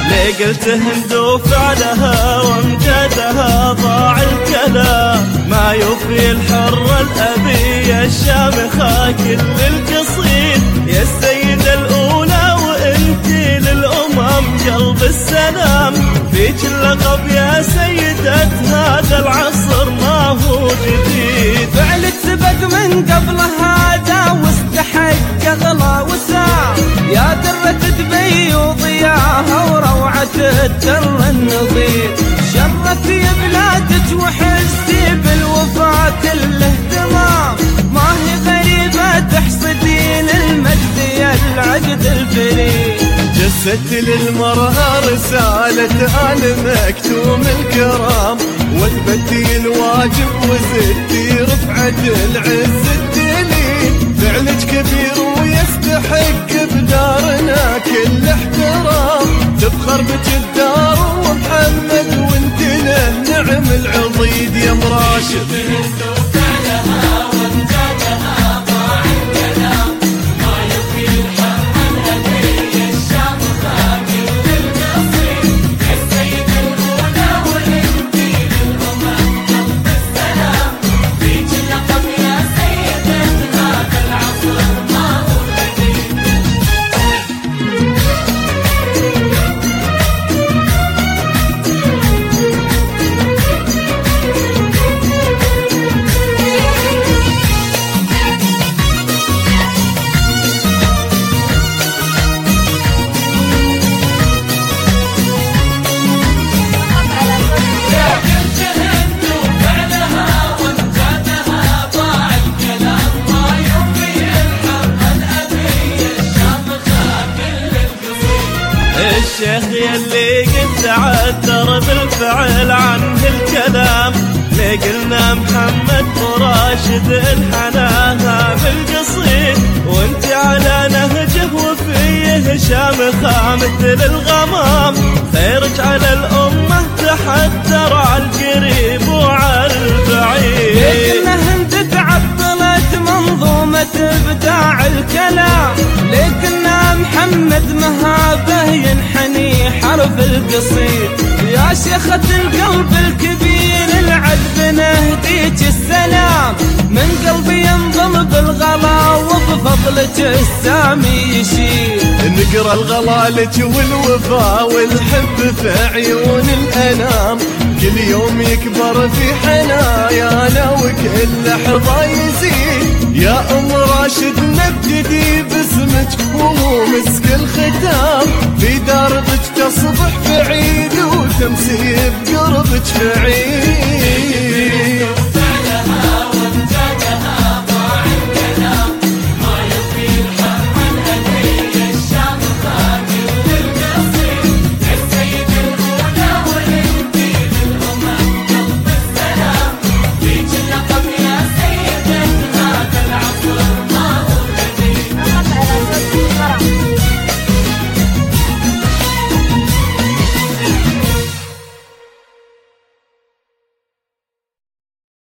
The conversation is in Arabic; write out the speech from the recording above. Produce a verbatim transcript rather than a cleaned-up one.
ليه قلت هند وفعلها وامجادها ضاع الكلام. ما يوفي الحرة الأبية الشامخة كل القصيد، يا السيدة الأولى وانتي للأمم قلب السلام. فيك اللقب يا سيدة هذا العصر ما هو جديد. فعلك سبق من قبل هذا واستحق أغلى وسام، يا درة دبي وضياها وروعة الدر النظير. شرفتي بلادك وحسي بالوفاء كل اهتمام، ما هي غريبة تحصدين المجد يا العقد الفريد. جسدت للمرأة رسالة آل مكتوم الكرام، واثبتي الواجب وزدتي رفعة العز الدليل. فعلك كبير ويستحق بدارنا كل احترام، تفخر بك الدار ومحمد وانت له نعم العضيد يا مراشد. الشيخ يلي قد تعثر بالفعل عنه الكلام، ليه قلنا محمد وراشد انحناها بالقصيد. وانت على نهجه وفيه شامخة مثل الغمام، خيرك على الأمة تحذر على القريب وعلى البعيد. لكن هند تعطلت منظومة إبداع الكلام، لكن محمد مهابه ينحني حرف القصيد. يا شيخة القلب الكبير العذب نهديك السلام، من قلبي ينضم بالغلا وبفضلك السامي يشيل. نقرا الغلا لك والوفا والحب في عيون الأنام، كل يوم يكبر في حنايانا وكل لحظة يزيد. يا أم راشد نبتدي باسمك وهو مسك الختام، في دربك تصبح في عيد وتمسي بقربك في عيد.